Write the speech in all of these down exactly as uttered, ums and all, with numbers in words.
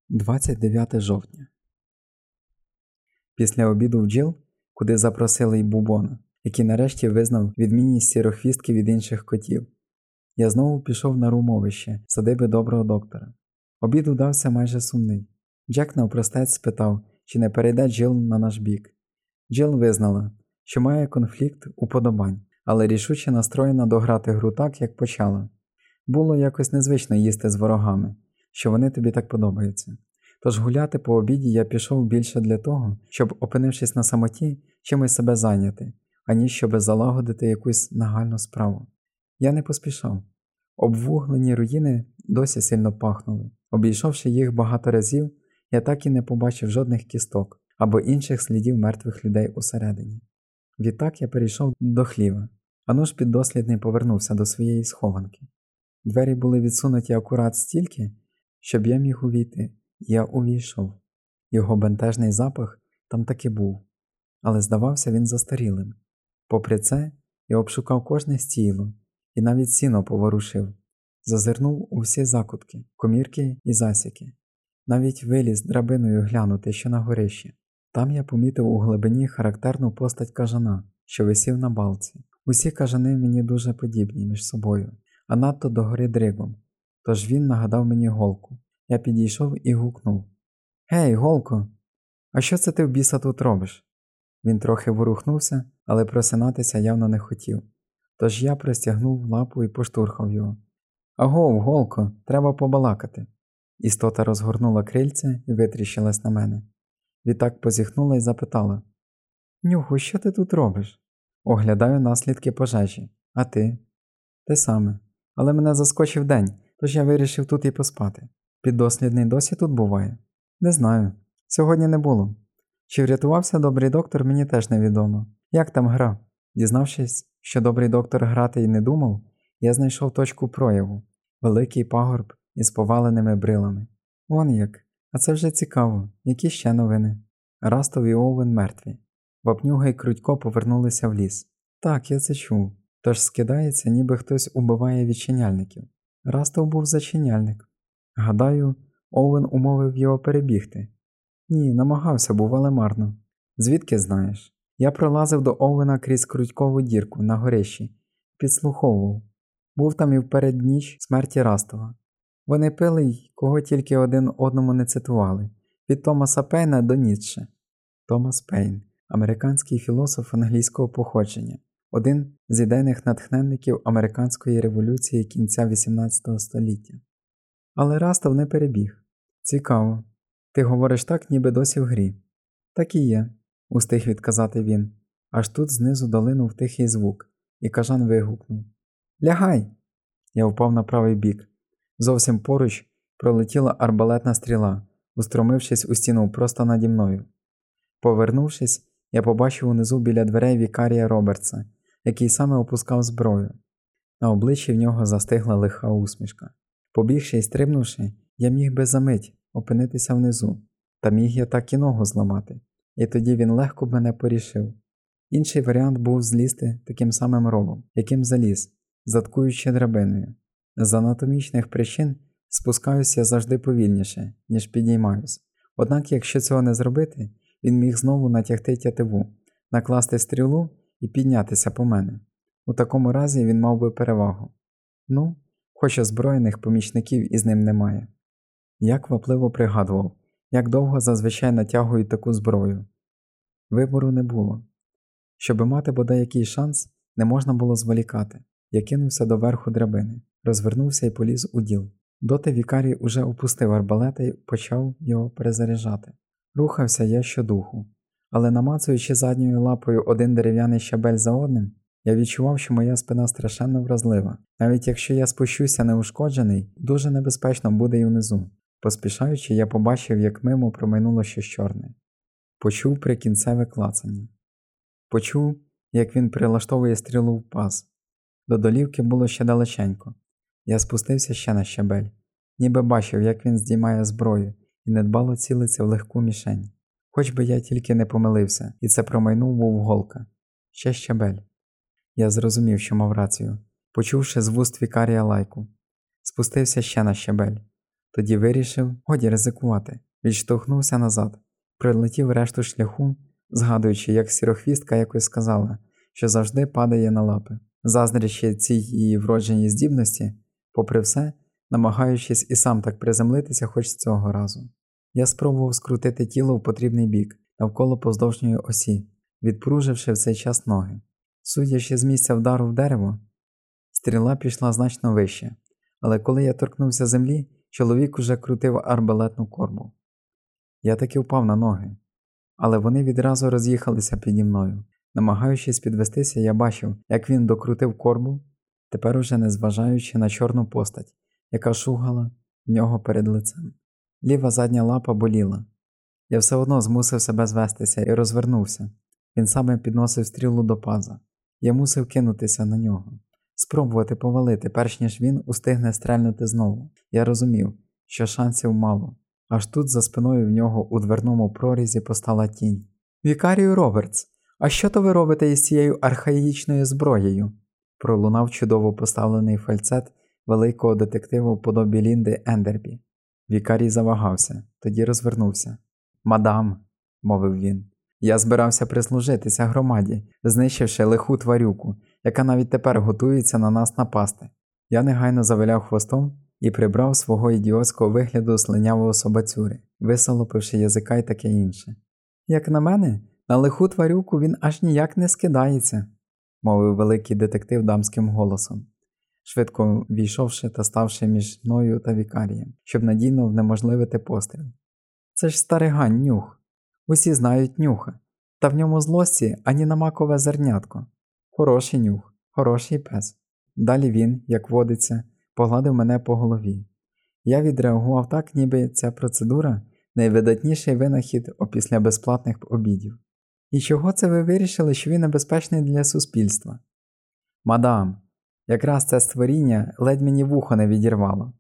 двадцять дев'яте жовтня. Після обіду в Джил, куди запросили й Бубона, який нарешті визнав відмінність сірохвістки від інших котів, я знову пішов на румовище садиби доброго доктора. Обід удався майже сумний. Джек навпростець спитав, чи не перейде Джил на наш бік. Джил визнала, що має конфлікт уподобань, але рішуче настроєна дограти гру так, як почала. Було якось незвично їсти з ворогами, що вони тобі так подобаються. Тож гуляти по обіді я пішов більше для того, щоб, опинившись на самоті, чимось себе зайняти, аніж щоб залагодити якусь нагальну справу. Я не поспішав. Обвуглені руїни досі сильно пахнули. Обійшовши їх багато разів, я так і не побачив жодних кісток або інших слідів мертвих людей усередині. Відтак я перейшов до хліва, а нуж піддослідний повернувся до своєї схованки. Двері були відсунуті акурат стільки, щоб я міг увійти. Я увійшов. Його бентежний запах там таки був, але здавався він застарілим. Попри це, я обшукав кожне стіло і навіть сіно поворушив. Зазирнув у всі закутки, комірки і засіки. Навіть виліз драбиною глянути, що на горищі. Там я помітив у глибині характерну постать кажана, що висів на балці. Усі кажани мені дуже подібні між собою, а надто догори дригом, тож він нагадав мені голку. Я підійшов і гукнув: «Гей, голко, а що це ти в біса тут робиш?» Він трохи ворухнувся, але просинатися явно не хотів, тож я простягнув лапу і поштурхав його. «Агов, голко, треба побалакати». Істота розгорнула крильця і витріщилась на мене. Відтак позіхнула і запитала: «Нюху, що ти тут робиш?» «Оглядаю наслідки пожежі. А ти?» «Те саме. Але мене заскочив день, тож я вирішив тут і поспати». «Піддослідний досі тут буває?» «Не знаю. Сьогодні не було. Чи врятувався добрий доктор, мені теж невідомо. Як там гра?» Дізнавшись, що добрий доктор грати й не думав, я знайшов точку прояву – великий пагорб із поваленими брилами. Вон як. А це вже цікаво. Які ще новини? Растов і Оуен мертві. Вапнюга й Крутько повернулися в ліс. Так, я це чув. Тож скидається, ніби хтось убиває відчиняльників. Растов був зачиняльник. Гадаю, Оуен умовив його перебігти. Ні, намагався був, але марно. Звідки знаєш? Я пролазив до Оуена крізь Крутькову дірку на горищі. Підслуховував. Був там і в передніч смерті Растова. Вони пили й кого тільки один одному не цитували. Від Томаса Пейна до Ніцше. Томас Пейн – американський філософ англійського походження. Один з ідейних натхненників американської революції кінця вісімнадцятого століття. Але Растов не перебіг. Цікаво. Ти говориш так, ніби досі в грі. Так і є, устиг відказати він. Аж тут знизу долинув тихий звук, і кажан вигукнув: «Лягай!» Я впав на правий бік. Зовсім поруч пролетіла арбалетна стріла, устромившись у стіну просто наді мною. Повернувшись, я побачив унизу біля дверей вікарія Робертса, який саме опускав зброю. На обличчі в нього застигла лиха усмішка. Побігши і стрибнувши, я міг би за мить опинитися внизу, та міг я так і ногу зламати, і тоді він легко б мене порішив. Інший варіант був злізти таким самим ровом, яким заліз, заткуючи драбиною. З анатомічних причин спускаюся завжди повільніше, ніж підіймаюсь. Однак, якщо цього не зробити, він міг знову натягти тятиву, накласти стрілу і піднятися по мене. У такому разі він мав би перевагу. Ну, хоч озброєних помічників із ним немає. Я квапливо пригадував, як довго зазвичай натягують таку зброю. Вибору не було. Щоби мати бодай якийсь шанс, не можна було зволікати. Я кинувся до верху драбини, розвернувся і поліз у діл. Доти вікарій уже опустив арбалета і почав його перезаряджати. Рухався я щодуху, але намацуючи задньою лапою один дерев'яний щабель за одним, я відчував, що моя спина страшенно вразлива. Навіть якщо я спущуся неушкоджений, дуже небезпечно буде і внизу. Поспішаючи, я побачив, як мимо промайнуло щось чорне. Почув прикінцеве клацання. Почув, як він прилаштовує стрілу в паз. До долівки було ще далеченько. Я спустився ще на щабель. Ніби бачив, як він здіймає зброю і недбало цілиться в легку мішень. Хоч би я тільки не помилився, і це промайнув був голка. Ще щабель. Я зрозумів, що мав рацію, почувши з вуст вікарія лайку. Спустився ще на щабель. Тоді вирішив, годі ризикувати. Відштовхнувся назад, прилетів решту шляху, згадуючи, як сірохвістка якось сказала, що завжди падає на лапи. Заздрячи цій її вродженій здібності, попри все, намагаючись і сам так приземлитися хоч цього разу. Я спробував скрутити тіло в потрібний бік, навколо поздовжньої осі, відпруживши в цей час ноги. Судячи з місця вдару в дерево, стріла пішла значно вище, але коли я торкнувся землі, чоловік уже крутив арбалетну корбу. Я таки впав на ноги, але вони відразу роз'їхалися піді мною. Намагаючись підвестися, я бачив, як він докрутив корбу, тепер уже не зважаючи на чорну постать, яка шугала в нього перед лицем. Ліва задня лапа боліла. Я все одно змусив себе звестися і розвернувся. Він саме підносив стрілу до паза. Я мусив кинутися на нього, спробувати повалити, перш ніж він устигне стрельнути знову. Я розумів, що шансів мало. Аж тут за спиною в нього у дверному прорізі постала тінь. «Вікарію Робертс, а що то ви робите із цією архаїчною зброєю?» Пролунав чудово поставлений фальцет великого детектива в подобі Лінди Ендербі. Вікарій завагався, тоді розвернувся. «Мадам», – мовив він, – «я збирався прислужитися громаді, знищивши лиху тварюку, яка навіть тепер готується на нас напасти». Я негайно завиляв хвостом і прибрав свого ідіотського вигляду слинявого собацюри, висолопивши язика й таке інше. «Як на мене, на лиху тварюку він аж ніяк не скидається», – мовив великий детектив дамським голосом, швидко війшовши та ставши між мною та вікарієм, щоб надійно внеможливити постріл. «Це ж старигань Нюх. Усі знають Нюха, та в ньому злості ані на макове зернятко. Хороший Нюх, хороший пес». Далі він, як водиться, погладив мене по голові. Я відреагував так, ніби ця процедура – найвидатніший винахід опісля безплатних обідів. «І чого це ви вирішили, що він небезпечний для суспільства?» «Мадам, якраз це створіння ледь мені вухо не відірвало.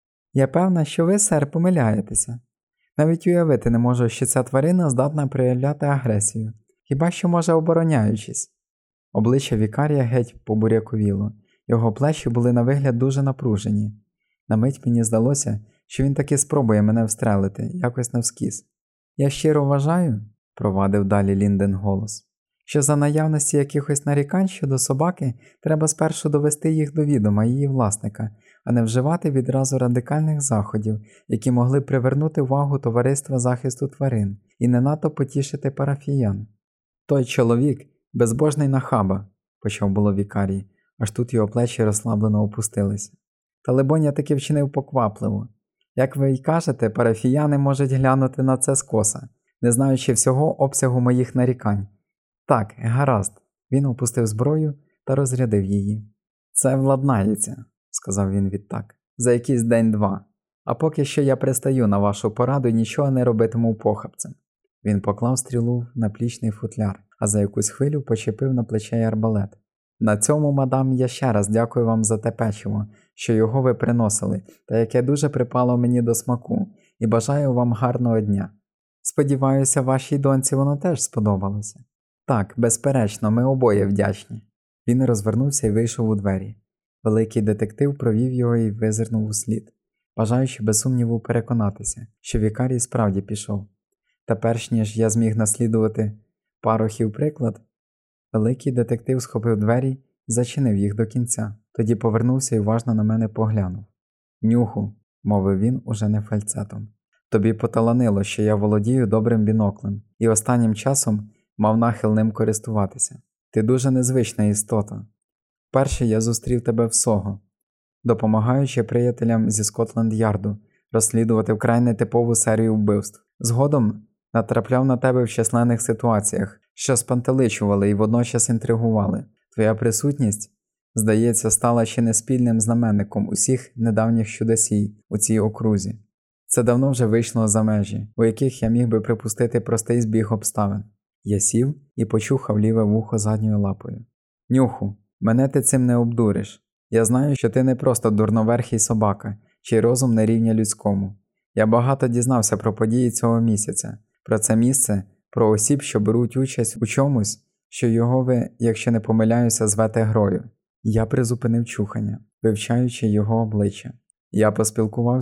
Я певна, що ви, сер, помиляєтеся. Навіть уявити не можу, що ця тварина здатна проявляти агресію, хіба що може обороняючись». Обличчя вікарія геть побуряковіло, його плечі були на вигляд дуже напружені. На мить мені здалося, що він таки спробує мене встрелити, якось навскіз. «Я щиро вважаю», – провадив далі Лінден голос, що за наявності якихось нарікань щодо собаки треба спершу довести їх до відома її власника, а не вживати відразу радикальних заходів, які могли б привернути увагу товариства захисту тварин і не надто потішити парафіян. «Той чоловік – безбожний нахаба», – почав було вікарій, аж тут його плечі розслаблено опустилися. «Та либонь я таки вчинив поквапливо. Як ви й кажете, парафіяни можуть глянути на це скоса, не знаючи всього обсягу моїх нарікань. Так, гаразд». Він опустив зброю та розрядив її. «Це владнається», – сказав він відтак, – «за якийсь день-два. А поки що я пристаю на вашу пораду і нічого не робитиму похапцем». Він поклав стрілу в наплічний футляр, а за якусь хвилю почепив на плече й арбалет. «На цьому, мадам, я ще раз дякую вам за те печиво, що його ви приносили, та яке дуже припало мені до смаку, і бажаю вам гарного дня. Сподіваюся, вашій доньці воно теж сподобалося». «Так, безперечно, ми обоє вдячні». Він розвернувся і вийшов у двері. Великий детектив провів його і визирнув услід, бажаючи без сумніву переконатися, що вікарій справді пішов. Та перш ніж я зміг наслідувати парохів приклад, великий детектив схопив двері і зачинив їх до кінця, тоді повернувся і уважно на мене поглянув. «Нюху», – мовив він уже не фальцетом, – «тобі поталанило, що я володію добрим біноклем і останнім часом мав нахил ним користуватися. Ти дуже незвична істота. Вперше я зустрів тебе в Сого, допомагаючи приятелям зі Скотланд-Ярду розслідувати вкрай нетипову серію вбивств. Згодом натрапляв на тебе в численних ситуаціях, що спантеличували і водночас інтригували. Твоя присутність, здається, стала ще не спільним знаменником усіх недавніх чудесій у цій окрузі. Це давно вже вийшло за межі, у яких я міг би припустити простий збіг обставин». Я сів і почухав ліве вухо задньою лапою. «Нюху, мене ти цим не обдуриш. Я знаю, що ти не просто дурноверхий собака, чий розум не рівня людському. Я багато дізнався про події цього місяця, про це місце, про осіб, що беруть участь у чомусь, що його ви, якщо не помиляюся, звете грою». Я призупинив чухання, вивчаючи його обличчя. Я поспілкувався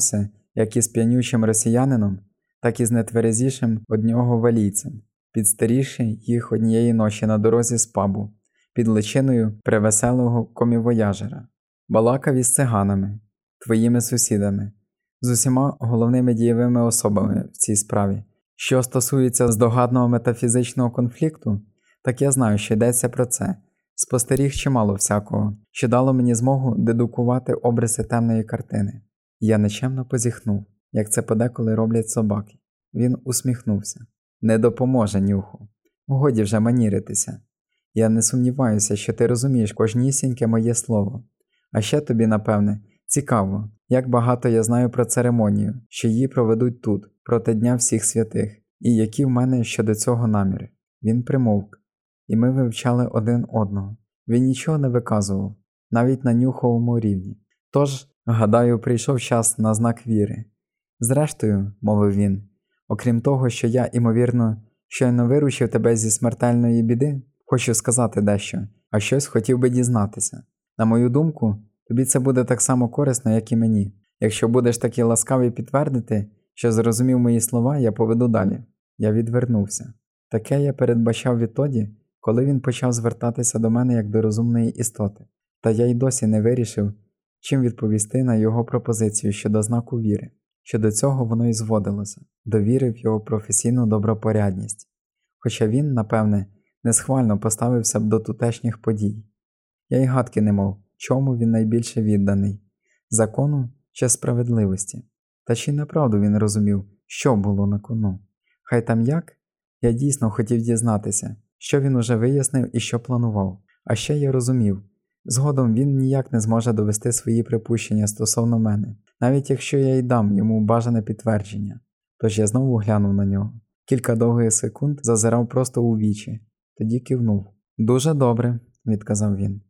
як із п'янючим росіянином, так і з нетверезішим од нього валійцем, підстерігши їх однієї ночі на дорозі з пабу, під личиною превеселого комівояжера. Балакав із циганами, твоїми сусідами, з усіма головними дієвими особами в цій справі. Що стосується здогадного метафізичного конфлікту, так я знаю, що йдеться про це. Спостеріг чимало всякого, що дало мені змогу дедукувати обриси темної картини. Я нечемно позіхнув, як це подеколи роблять собаки. Він усміхнувся. Не допоможе, Нюху. Годі вже маніритися. Я не сумніваюся, що ти розумієш кожнісіньке моє слово. А ще тобі, напевне, цікаво, як багато я знаю про церемонію, що її проведуть тут, проти Дня всіх святих, і які в мене щодо цього наміри. Він примовк, і ми вивчали один одного. Він нічого не виказував, навіть на нюховому рівні. Тож, гадаю, прийшов час на знак віри. Зрештою, мовив він, окрім того, що я, імовірно, щойно виручив тебе зі смертельної біди, хочу сказати дещо, а щось хотів би дізнатися. На мою думку, тобі це буде так само корисно, як і мені. Якщо будеш такий ласкавий підтвердити, що зрозумів мої слова, я поведу далі. Я відвернувся. Таке я передбачав відтоді, коли він почав звертатися до мене як до розумної істоти. Та я й досі не вирішив, чим відповісти на його пропозицію щодо знаку віри. Щодо цього воно і зводилося, до віри в його професійну добропорядність. Хоча він, напевне, несхвально поставився б до тутешніх подій. Я й гадки не мав, чому він найбільше відданий – закону чи справедливості. Та чи направду він розумів, що було на кону? Хай там як? Я дійсно хотів дізнатися, що він уже вияснив і що планував. А ще я розумів, згодом він ніяк не зможе довести свої припущення стосовно мене, навіть якщо я й дам йому бажане підтвердження. Тож я знову глянув на нього. Кілька довгих секунд зазирав просто у вічі, тоді кивнув. «Дуже добре», – відказав він.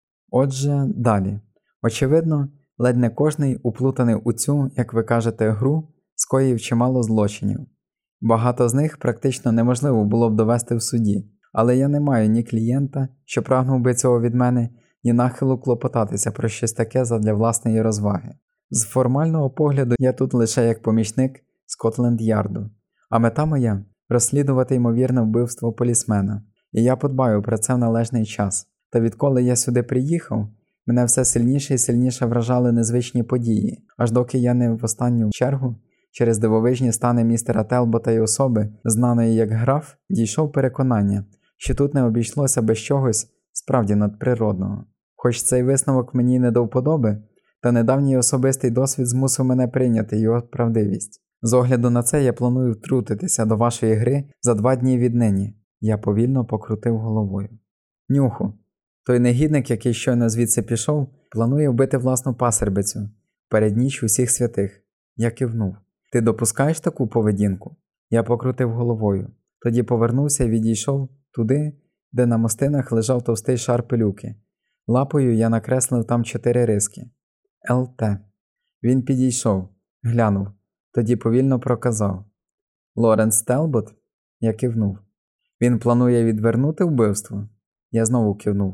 Отже, далі. Очевидно, ледь не кожний, уплутаний у цю, як ви кажете, гру, скоїв чимало злочинів. Багато з них практично неможливо було б довести в суді, але я не маю ні клієнта, що прагнув би цього від мене, ні нахилу клопотатися про щось таке задля власної розваги. З формального погляду я тут лише як помічник Скотленд-Ярду, а мета моя – розслідувати ймовірне вбивство полісмена, і я подбаю про це в належний час. Та відколи я сюди приїхав, мене все сильніше і сильніше вражали незвичні події, аж доки я не в останню чергу, через дивовижні стани містера Телбота й особи, знаної як граф, дійшов переконання, що тут не обійшлося без чогось справді надприродного. Хоч цей висновок мені не до вподоби, та недавній особистий досвід змусив мене прийняти його правдивість. З огляду на це я планую втрутитися до вашої гри за два дні віднині. Я повільно покрутив головою. Нюху. Той негідник, який щойно звідси пішов, планує вбити власну пасербицю перед ніч усіх святих. Я кивнув. Ти допускаєш таку поведінку? Я покрутив головою. Тоді повернувся і відійшов туди, де на мостинах лежав товстий шар пилюки. Лапою я накреслив там чотири риски. Ел Те. Він підійшов, глянув, тоді повільно проказав. Лоренс Телбот? Я кивнув. Він планує відвернути вбивство? Я знову кивнув.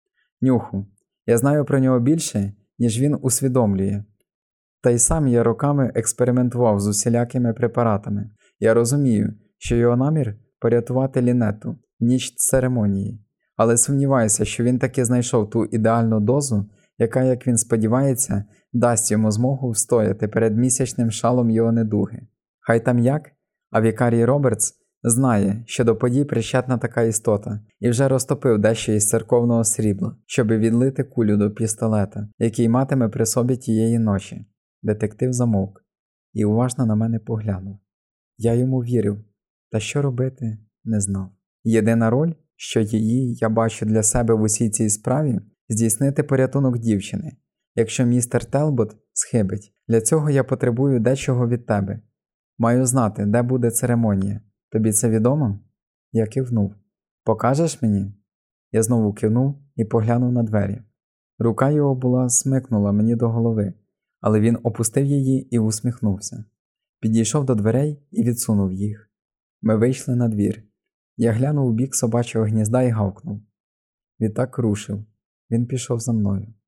Нюху. Я знаю про нього більше, ніж він усвідомлює. Та й сам я роками експериментував з усілякими препаратами. Я розумію, що його намір – порятувати Лінетту в ніч церемонії. Але сумніваюся, що він таки знайшов ту ідеальну дозу, яка, як він сподівається, дасть йому змогу встояти перед місячним шалом його недуги. Хай там як, а вікарій Робертс знає, що до подій причетна така істота, і вже розтопив дещо із церковного срібла, щоби відлити кулю до пістолета, який матиме при собі тієї ночі. Детектив замовк і уважно на мене поглянув. Я йому вірив, та що робити – не знав. Єдина роль, що її я бачу для себе в усій цій справі – здійснити порятунок дівчини. Якщо містер Телбот схибить, для цього я потребую дечого від тебе. Маю знати, де буде церемонія. Тобі це відомо? Я кивнув. Покажеш мені? Я знову кивнув і поглянув на двері. Рука його була смикнула мені до голови, але він опустив її і усміхнувся. Підійшов до дверей і відсунув їх. Ми вийшли на двір. Я глянув у бік собачого гнізда і гавкнув. Відтак рушив. Він пішов за мною.